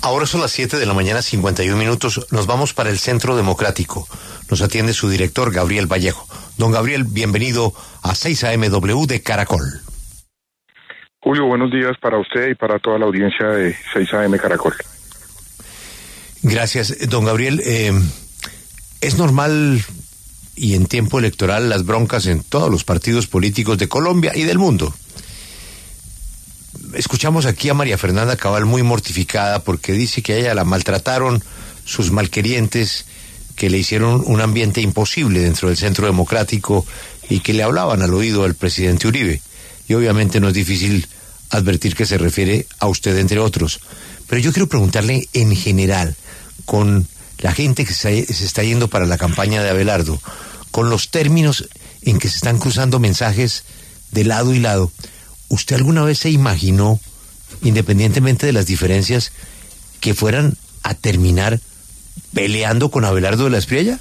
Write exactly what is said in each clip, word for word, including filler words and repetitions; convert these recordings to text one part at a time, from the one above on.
Ahora son las siete de la mañana, cincuenta y un minutos. Nos vamos para el Centro Democrático. Nos atiende su director, Gabriel Vallejo. Don Gabriel, bienvenido a seis A M W de Caracol. Julio, buenos días para usted y para toda la audiencia de seis A M Caracol. Gracias, don Gabriel. Eh, es normal y en tiempo electoral las broncas en todos los partidos políticos de Colombia y del mundo. Escuchamos aquí a María Fernanda Cabal muy mortificada porque dice que a ella la maltrataron sus malquerientes, que le hicieron un ambiente imposible dentro del Centro Democrático y que le hablaban al oído al presidente Uribe. Y obviamente no es difícil advertir que se refiere a usted, entre otros. Pero yo quiero preguntarle en general, con la gente que se está yendo para la campaña de Abelardo, con los términos en que se están cruzando mensajes de lado y lado, ¿usted alguna vez se imaginó, independientemente de las diferencias, que fueran a terminar peleando con Abelardo de la Espriella?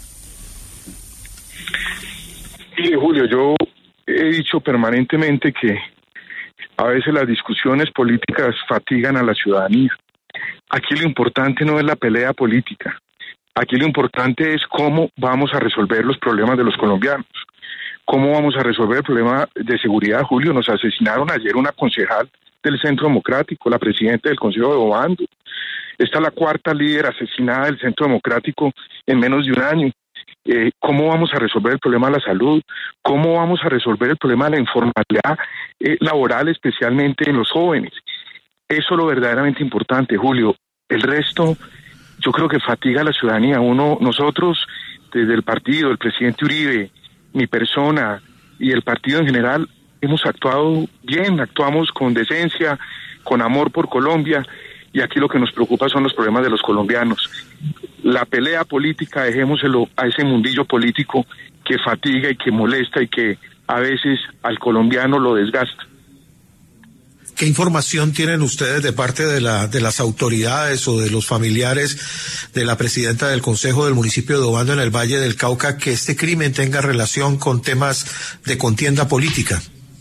Sí, Julio, yo he dicho permanentemente que a veces las discusiones políticas fatigan a la ciudadanía. Aquí lo importante no es la pelea política. Aquí lo importante es cómo vamos a resolver los problemas de los colombianos. ¿Cómo vamos a resolver el problema de seguridad, Julio? Nos asesinaron ayer una concejal del Centro Democrático, la presidenta del Consejo de Obando. Esta es la cuarta líder asesinada del Centro Democrático en menos de un año. Eh, ¿Cómo vamos a resolver el problema de la salud? ¿Cómo vamos a resolver el problema de la informalidad eh, laboral, especialmente en los jóvenes? Eso es lo verdaderamente importante, Julio. El resto, yo creo que fatiga a la ciudadanía. Uno, nosotros, desde el partido, el presidente Uribe, mi persona y el partido en general, hemos actuado bien, actuamos con decencia, con amor por Colombia, y aquí lo que nos preocupa son los problemas de los colombianos. La pelea política, dejémoselo a ese mundillo político que fatiga y que molesta y que a veces al colombiano lo desgasta. ¿Qué información tienen ustedes de parte de la de las autoridades o de los familiares de la presidenta del Consejo del municipio de Obando en el Valle del Cauca que este crimen tenga relación con temas de contienda política?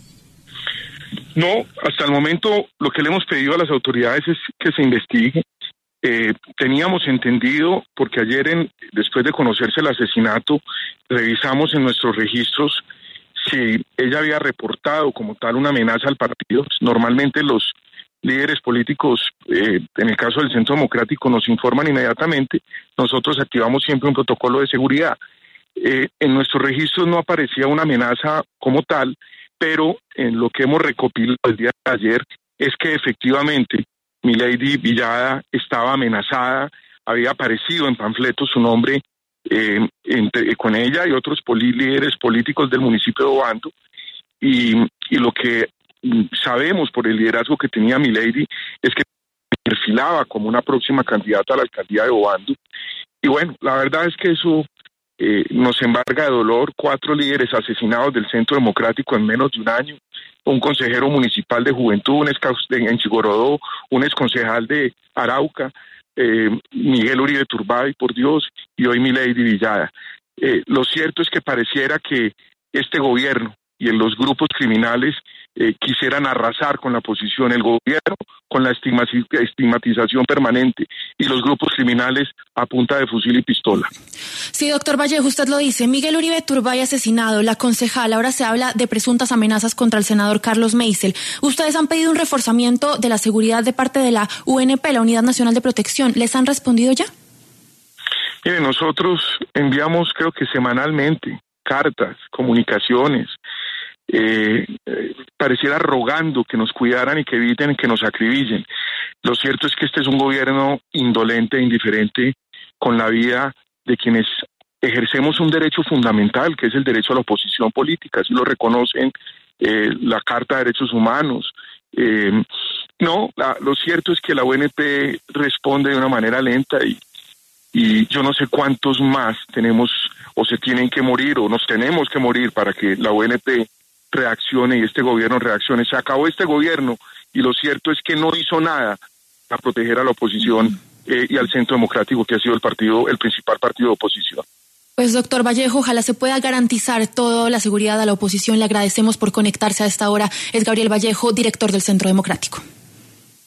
No, hasta el momento lo que le hemos pedido a las autoridades es que se investigue. Eh, teníamos entendido, porque ayer, en, después de conocerse el asesinato, revisamos en nuestros registros si ella había reportado como tal una amenaza al partido. Normalmente los líderes políticos, eh, en el caso del Centro Democrático, nos informan inmediatamente. Nosotros activamos siempre un protocolo de seguridad. Eh, en nuestros registros no aparecía una amenaza como tal, pero en lo que hemos recopilado el día de ayer es que efectivamente Milady Villada estaba amenazada, había aparecido en panfletos su nombre eh, entre, con ella y otros poli, líderes políticos del municipio de Obando, y, y lo que sabemos por el liderazgo que tenía Milady es que perfilaba como una próxima candidata a la alcaldía de Obando. Y bueno, la verdad es que eso eh, nos embarga de dolor. Cuatro líderes asesinados del Centro Democrático en menos de un año, un consejero municipal de Juventud, un ex en Chigorodó, un exconcejal de Arauca, eh, Miguel Uribe Turbay, por Dios, y hoy Milady Villada. Eh, lo cierto es que pareciera que este gobierno y en los grupos criminales eh, quisieran arrasar con la posición, el gobierno con la estigmatización permanente y los grupos criminales a punta de fusil y pistola. Sí, doctor Vallejo, usted lo dice, Miguel Uribe Turbay asesinado, la concejal, ahora se habla de presuntas amenazas contra el senador Carlos Meisel. Ustedes han pedido un reforzamiento de la seguridad de parte de la U N P, la Unidad Nacional de Protección. ¿Les han respondido ya? Mire, nosotros enviamos, creo que semanalmente, cartas, comunicaciones, eh, eh, pareciera rogando que nos cuidaran y que eviten que nos acribillen. Lo cierto es que este es un gobierno indolente e indiferente con la vida de quienes ejercemos un derecho fundamental, que es el derecho a la oposición política, así lo reconocen eh, la Carta de Derechos Humanos. Eh, no, la, lo cierto es que la U N P responde de una manera lenta y Y yo no sé cuántos más tenemos o se tienen que morir o nos tenemos que morir para que la U N P reaccione y este gobierno reaccione. Se acabó este gobierno y lo cierto es que no hizo nada para proteger a la oposición eh, y al Centro Democrático, que ha sido el partido, el principal partido de oposición. Pues doctor Vallejo, ojalá se pueda garantizar toda la seguridad a la oposición. Le agradecemos por conectarse a esta hora. Es Gabriel Vallejo, director del Centro Democrático.